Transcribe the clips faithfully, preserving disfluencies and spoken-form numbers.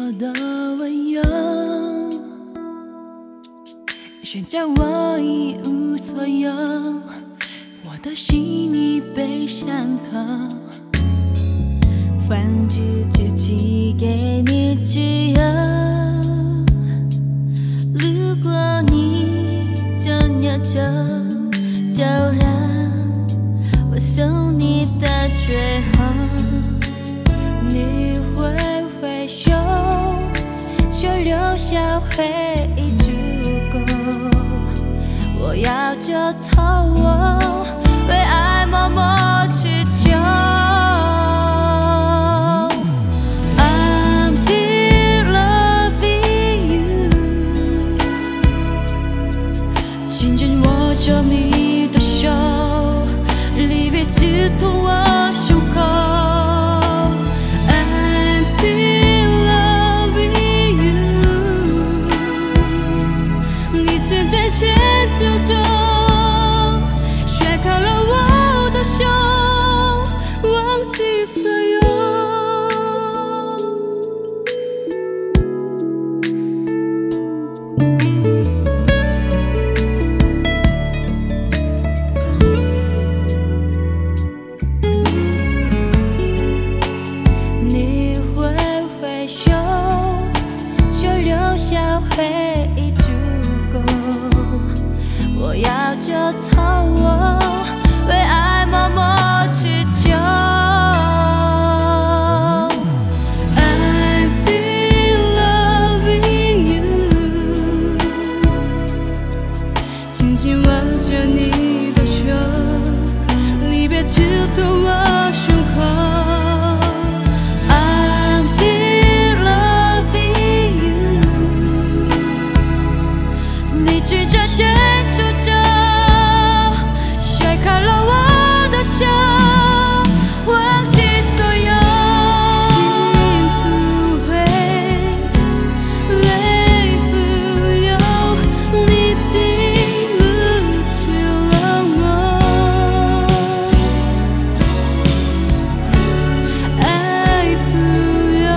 的温柔，宣战我一无所有，我的心已被伤透，放弃自己给你自由。如果你真要走，就让我送你到最后。你会回首，就留下回忆足够。我要就透我，为爱默默持久。I'm still loving you， 紧紧握着你的手，离别刺痛我胸口。牵着走，甩开了我的手，忘记所有。你会回首，就留下回忆足够。我要就透我，为爱默默持久。I'm still loving you， 紧紧握着你的手，离别刺痛我胸口。I'm still loving you， 理智这些。忘记所有，心不会，泪不流，你竟如此冷漠，爱不留，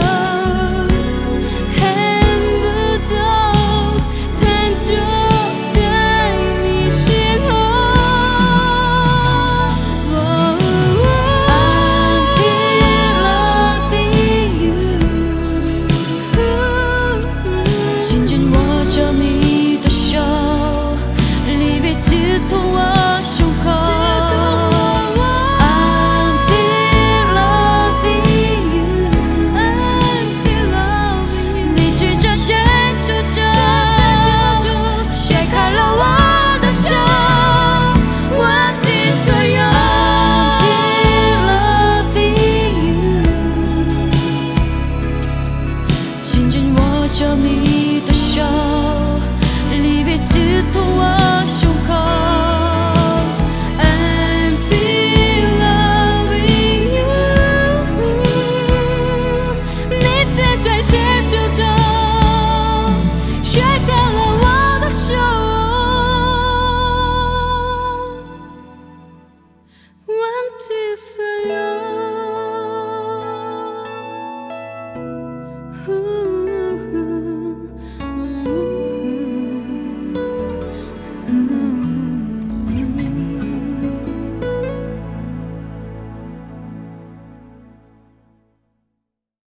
恨不走，弹奏在你身后。刺痛我胸口 I'm still loving you， I'm still loving you， 理智这些诅咒，甩开了我的手，忘记所有 I'm still loving you， 紧紧握着你的手，离别刺痛我。